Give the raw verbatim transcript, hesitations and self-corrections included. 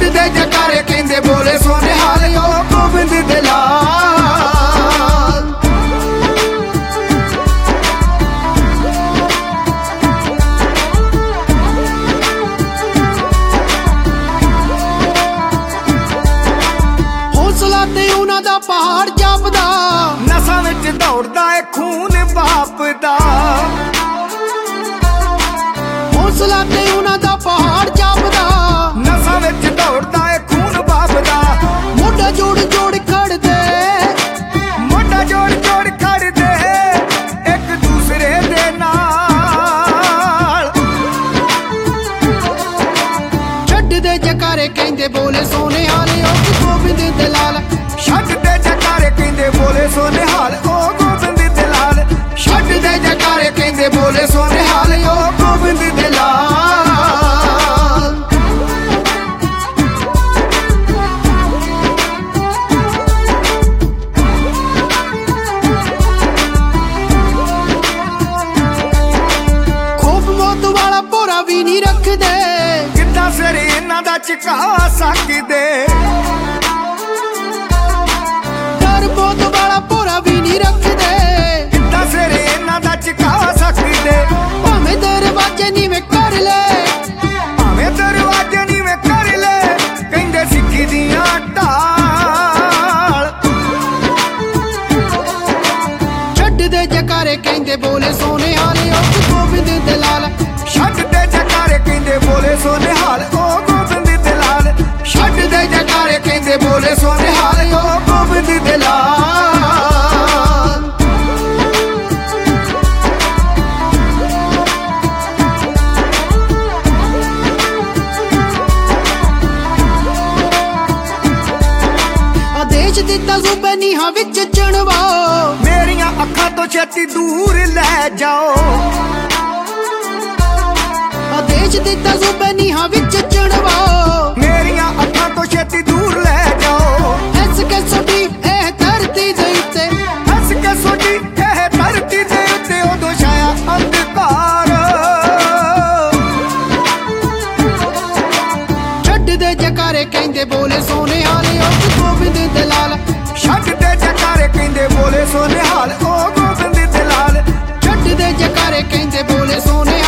छड्ड दे जकारे कहंदे बोले सोने हाल ओ गोबिंद दे लाल। हौसला ते उन्हां दा पहाड़ जापदा, नसां विच दौड़दा है खून बाप दा। हौसला ते उन्हां दा पहाड़ जापदा, नसां विच दौड़दा है खून बाप दा। मोढा जोड़ जोड़ खड़ दे, मोढा जोड़ जोड़ खड़ दे एक दूसरे दे नाल। छड्ड दे जकारे कहंदे बोले सोने हाल ओ गोबिंद दे लाल। छड्ड दे जकारे कहंदे बोले सोने हाल ओ गोबिंद दे लाल। छड्ड दे जकारे कहंदे बोले सोने हाल ओ गोबिंद दे लाल। खौफ मौत वाला भोरा भी नहीं रखदे, किद्दां सिर इन्हां दा झुका सकदे। डर मौत वाला भोरा भी नहीं रखदे, किद्दां सिर इन्हां दा झुका सकदे। भावें दरवाजे नीवें कर ले, भावें दरवाजे नीवें कर ले कहंदे सिक्खी दियां ढाल। छड्ड दे जकारे कहंदे बोले सोने हाल ओ गोबिंद दे लाल। छड्ड दे जकारे कहंदे बोले सोने हाल ओ गोबिंद दे लाल। छड्ड दे जकारे कहंदे बोले सोने हाल ओ गोबिंद दे लाल। आदेश दिता सूबे नीहां विच चुणवा, मेरियां अखां तो छेती दूर लै जाओ। आदेश दिता सूबे नीहां विच चुणवा, मेरियां अखां तो छेती दूर लै जाओ। हस के सोटी एह धरती दे उत्ते, हस के सोटी एह धरती दे उत्ते उदों छाया अंधकार। छड्ड दे जकारे कहंदे बोले सोने हाल ओ गोबिंद दे लाल। छड्ड दे जकारे कहंदे बोले सोने हाल ओ गोबिंद दे लाल। छड्ड दे जकारे कहंदे बोले सोने